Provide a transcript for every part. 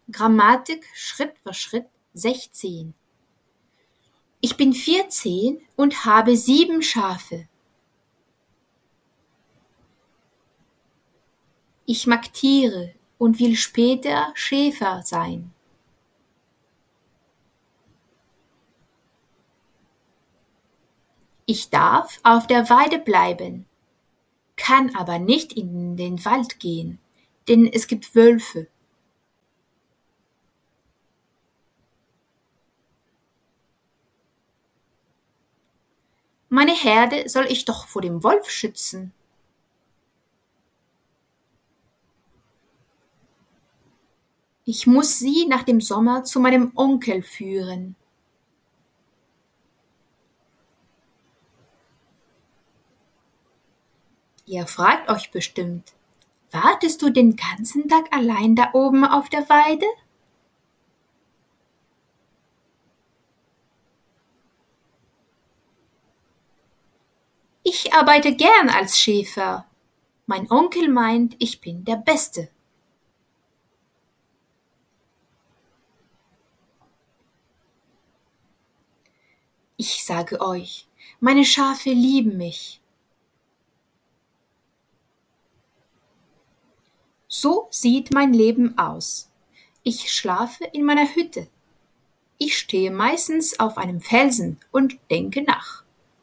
Grammatik Schritt für Schritt 16. Ich bin 14 und habe 7 Schafe. Ich mag Tiere und will später Schäfer sein. Ich darf auf der Weide bleiben, kann aber nicht in den Wald gehen, denn es gibt Wölfe. Meine Herde soll ich doch vor dem Wolf schützen. Ich muss sie nach dem Sommer zu meinem Onkel führen. Ihr fragt euch bestimmt, wartest du den ganzen Tag allein da oben auf der Weide? Ich arbeite gern als Schäfer. Mein Onkel meint, ich bin der Beste. Ich sage euch, meine Schafe lieben mich. So sieht mein Leben aus. Ich schlafe in meiner Hütte. Ich stehe meistens auf einem Felsen und denke nach.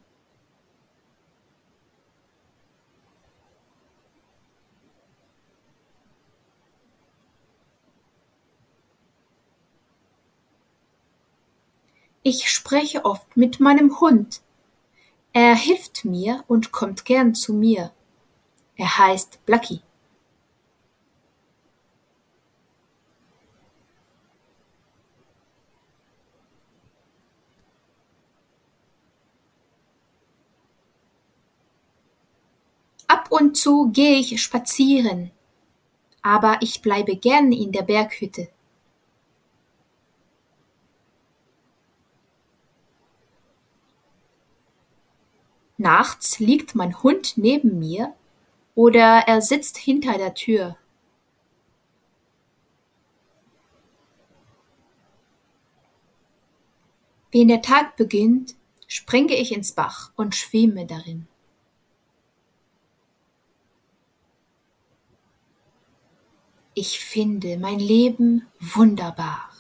Ich spreche oft mit meinem Hund. Er hilft mir und kommt gern zu mir. Er heißt Blackie. Ab und zu gehe ich spazieren, aber ich bleibe gern in der Berghütte. Nachts liegt mein Hund neben mir oder er sitzt hinter der Tür. Wenn der Tag beginnt, springe ich ins Bach und schwimme darin. Ich finde mein Leben wunderbar.